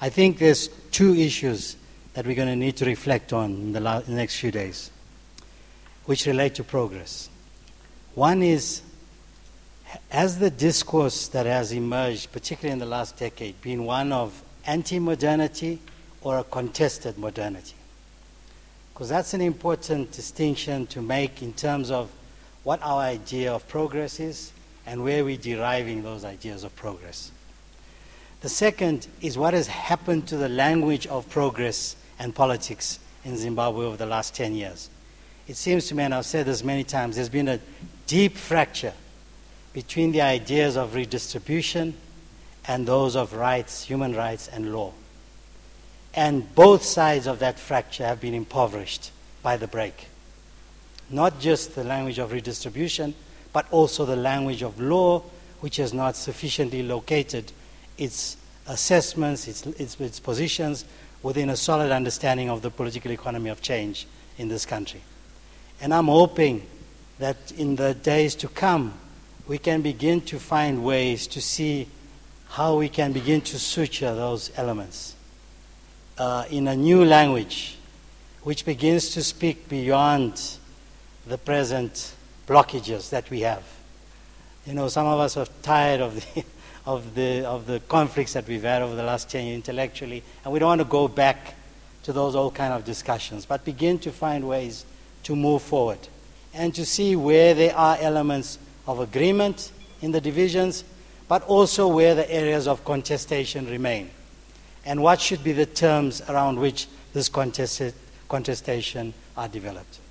I think there's two issues that we're going to need to reflect on in the next few days, which relate to progress. One is, has the discourse that has emerged, particularly in the last decade, been one of anti-modernity or a contested modernity? Because that's an important distinction to make in terms of what our idea of progress is and where we're deriving those ideas of progress. The second is what has happened to the language of progress and politics in Zimbabwe over the last 10 years. It seems to me, and I've said this many times, there's been a deep fracture between the ideas of redistribution and those of rights, human rights, and law. And both sides of that fracture have been impoverished by the break. Not just the language of redistribution, but also the language of law, which has not sufficiently located its assessments, its positions within a solid understanding of the political economy of change in this country. And I'm hoping that in the days to come, we can begin to find ways to see how we can begin to suture those elements in a new language, which begins to speak beyond the present blockages that we have. You know, some of us are tired of the conflicts that we've had over the last 10 years intellectually, and we don't want to go back to those old kind of discussions, but begin to find ways to move forward and to see where there are elements of agreement in the divisions, but also where the areas of contestation remain, and what should be the terms around which this contestation are developed.